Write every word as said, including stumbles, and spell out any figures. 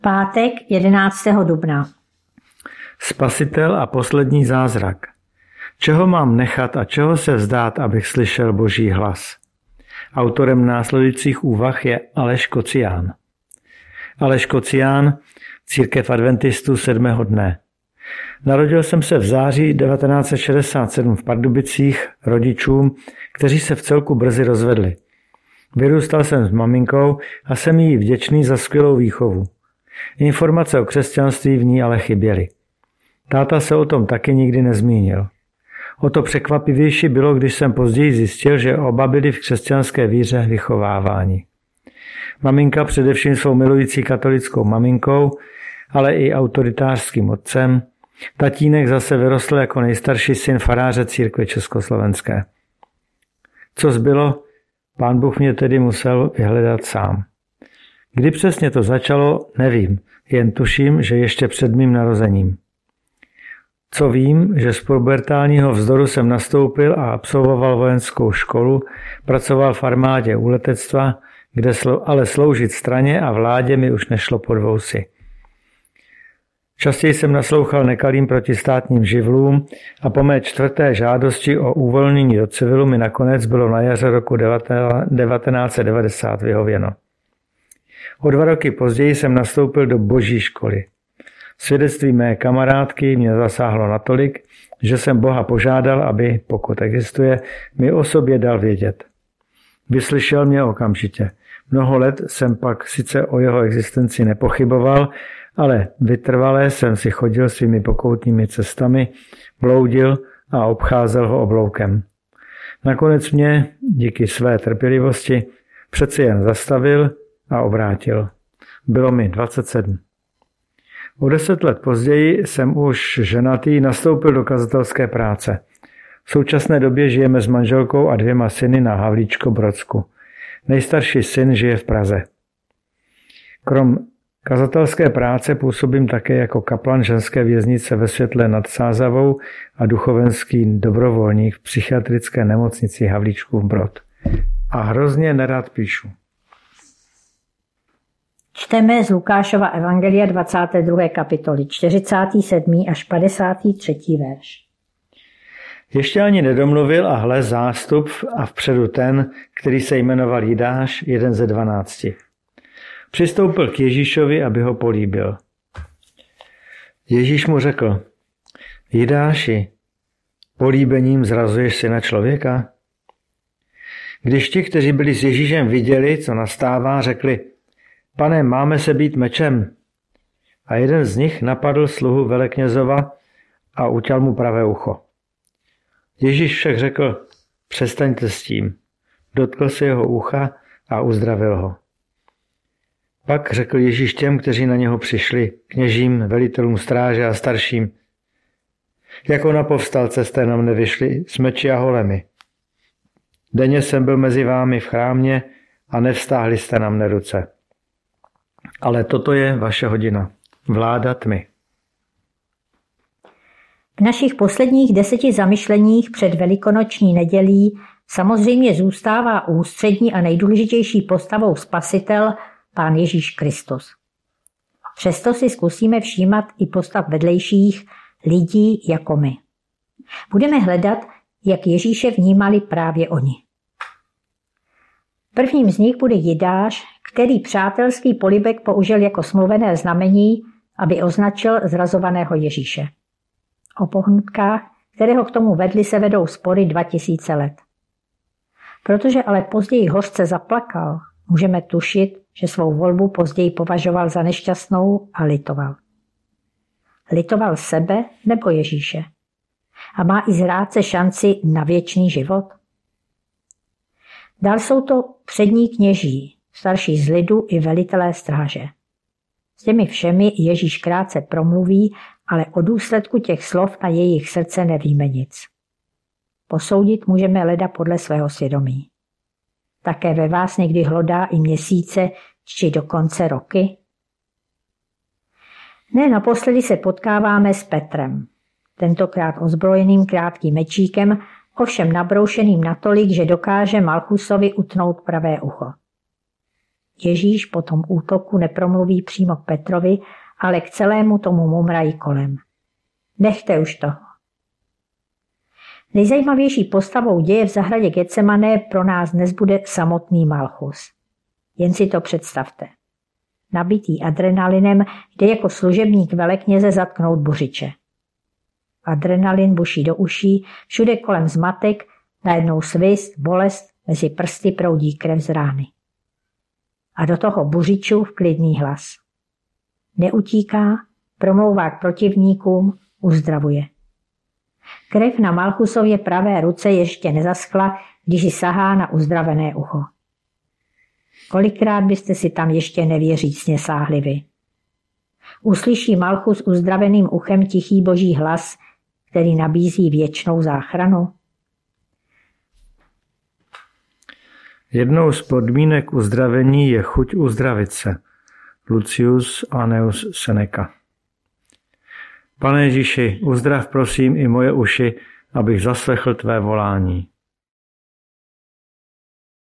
Pátek jedenáctého dubna. Spasitel a poslední zázrak. Čeho mám nechat a čeho se vzdát, abych slyšel Boží hlas? Autorem následujících úvah je Aleš Kocián. Aleš Kocián, Církev adventistů sedmého dne. Narodil jsem se v září devatenáct set šedesát sedm v Pardubicích rodičům, kteří se v celku brzy rozvedli. Vyrůstal jsem s maminkou a jsem jí vděčný za skvělou výchovu. Informace o křesťanství v ní ale chyběly. Táta se o tom taky nikdy nezmínil. O to překvapivější bylo, když jsem později zjistil, že oba byli v křesťanské víře vychováváni. Maminka především svou milující katolickou maminkou, ale i autoritářským otcem. Tatínek zase vyrostl jako nejstarší syn faráře církve československé. Co zbylo, Pán Bůh mě tedy musel vyhledat sám. Kdy přesně to začalo, nevím, jen tuším, že ještě před mým narozením. Co vím, že z pubertálního vzdoru jsem nastoupil a absolvoval vojenskou školu, pracoval v armádě u letectva, kde ale sloužit straně a vládě mi už nešlo pod vousy. Častěji jsem naslouchal nekalým protistátním živlům a po mé čtvrté žádosti o uvolnění do civilu mi nakonec bylo na jaře roku devatenáct set devadesát vyhověno. O dva roky později jsem nastoupil do boží školy. Svědectví mé kamarádky mě zasáhlo natolik, že jsem Boha požádal, aby, pokud existuje, mi o sobě dal vědět. Vyslyšel mě okamžitě. Mnoho let jsem pak sice o jeho existenci nepochyboval, ale vytrvalé jsem si chodil svými pokoutními cestami, bloudil a obcházel ho obloukem. Nakonec mě, díky své trpělivosti, přeci jen zastavil a obrátil. Bylo mi dvacet sedm. O deset let později jsem už ženatý nastoupil do kazatelské práce. V současné době žijeme s manželkou a dvěma syny na Havlíčko-Brodsku. Nejstarší syn žije v Praze. Krom kazatelské práce působím také jako kaplan ženské věznice ve Světle nad Sázavou a duchovenský dobrovolník v psychiatrické nemocnici Havlíčkův Brod. A hrozně nerad píšu. Čteme z Lukášova evangelia dvacáté druhé kapitoly, čtyřicátý sedmý až padesátý třetí verš. Ještě ani nedomluvil a hle zástup a vpředu ten, který se jmenoval Jidáš, jeden ze dvanácti. Přistoupil k Ježíšovi, aby ho políbil. Ježíš mu řekl: Jidáši, políbením zrazuješ syna člověka? Když ti, kteří byli s Ježíšem, viděli, co nastává, řekli: Pane, máme se být mečem. A jeden z nich napadl sluhu veleknězova a uťal mu pravé ucho. Ježíš však řekl: Přestaňte s tím. Dotkl se jeho ucha a uzdravil ho. Pak řekl Ježíš těm, kteří na něho přišli, kněžím, velitelům stráže a starším: Jako na povstalce jste na mne vyšli s meči a holemi. Denně jsem byl mezi vámi v chrámě a nevstáhli jste na mne ruce. Ale toto je vaše hodina, vláda tmy. V našich posledních deseti zamyšleních před velikonoční nedělí samozřejmě zůstává ústřední a nejdůležitější postavou spasitel Pán Ježíš Kristus. Přesto si zkusíme všímat i postav vedlejších lidí jako my. Budeme hledat, jak Ježíše vnímali právě oni. Prvním z nich bude Jidáš, který přátelský polibek použil jako smluvené znamení, aby označil zrazovaného Ježíše. O pohnutkách, které ho k tomu vedly, se vedou spory dva tisíce let. Protože ale později hořce zaplakal, můžeme tušit, že svou volbu později považoval za nešťastnou a litoval. Litoval sebe nebo Ježíše? A má i zrádce šanci na věčný život? Dál jsou to přední kněží, starší z lidu i velitelé stráže. S těmi všemi Ježíš krátce promluví, ale o důsledku těch slov na jejich srdce nevíme nic. Posoudit můžeme leda podle svého svědomí. Také ve vás někdy hlodá i měsíce či dokonce roky? Ne naposledy se potkáváme s Petrem, tentokrát ozbrojeným krátkým mečíkem, ovšem nabroušeným natolik, že dokáže Malchusovi utnout pravé ucho. Ježíš po tom útoku nepromluví přímo k Petrovi, ale k celému tomu mumraji kolem. Nechte už toho. Nejzajímavější postavou děje v zahradě Getsemane pro nás dnes bude samotný Malchus. Jen si to představte. Nabitý adrenalinem jde jako služebník velekněze zatknout buřiče. Adrenalin buší do uší, všude kolem zmatek, najednou svist, bolest, mezi prsty proudí krev z rány. A do toho buřičův klidný hlas. Neutíká, promlouvá k protivníkům, uzdravuje. Krev na Malchusově pravé ruce ještě nezaschla, když si sahá na uzdravené ucho. Kolikrát byste si tam ještě nevěřícně sáhli vy? Uslyší Malchus uzdraveným uchem tichý boží hlas, který nabízí věčnou záchranu? Jednou z podmínek uzdravení je chuť uzdravit se. Lucius Annaeus Seneca. Pane Ježíši, uzdrav prosím i moje uši, abych zaslechl tvé volání.